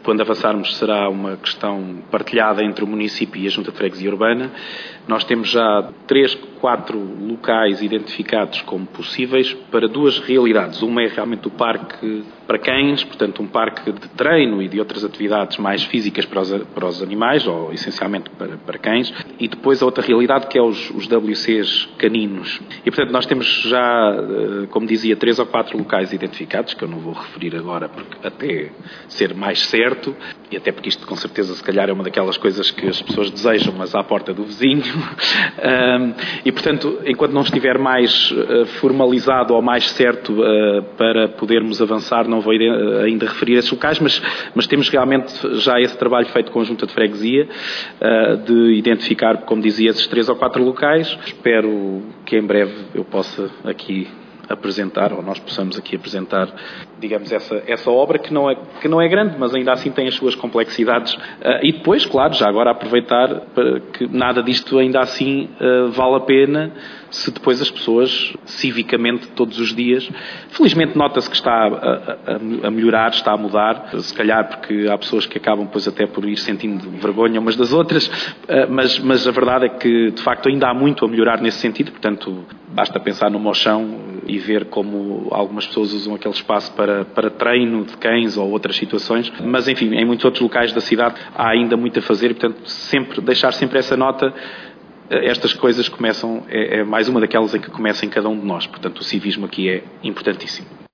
quando avançarmos, será uma questão partilhada entre o município e a Junta de Freguesia Urbana. Nós temos já 3, 4 locais identificados como possíveis para 2 realidades. Uma é realmente o parque para cães, portanto um parque de treino e de outras atividades mais físicas para os animais, ou essencialmente para cães, e depois a outra realidade que é os WCs caninos. E portanto nós temos já, como dizia, 3 ou 4 locais identificados, que eu não vou referir agora porque até ser mais certo, e até porque isto com certeza se calhar é uma daquelas coisas que as pessoas desejam, mas à porta do vizinho. E portanto, enquanto não estiver mais formalizado ou mais certo para podermos avançar, não vou ainda referir esses locais, mas temos realmente já esse trabalho feito com a Junta de Freguesia de identificar, como dizia, esses 3 ou 4 locais. Espero que em breve eu possa aqui apresentar, ou nós possamos aqui apresentar, digamos, essa obra que não é grande, mas ainda assim tem as suas complexidades. E depois, claro, já agora aproveitar para que nada disto ainda assim vale a pena se depois as pessoas, civicamente, todos os dias, felizmente nota-se que está a melhorar, está a mudar, se calhar porque há pessoas que acabam depois até por ir sentindo vergonha umas das outras, mas a verdade é que, de facto, ainda há muito a melhorar nesse sentido, portanto, basta pensar no Mochão e ver como algumas pessoas usam aquele espaço para treino de cães ou outras situações, mas enfim, em muitos outros locais da cidade há ainda muito a fazer e, portanto, deixar sempre essa nota. Estas coisas começam, é mais uma daquelas em que começa em cada um de nós, portanto o civismo aqui é importantíssimo.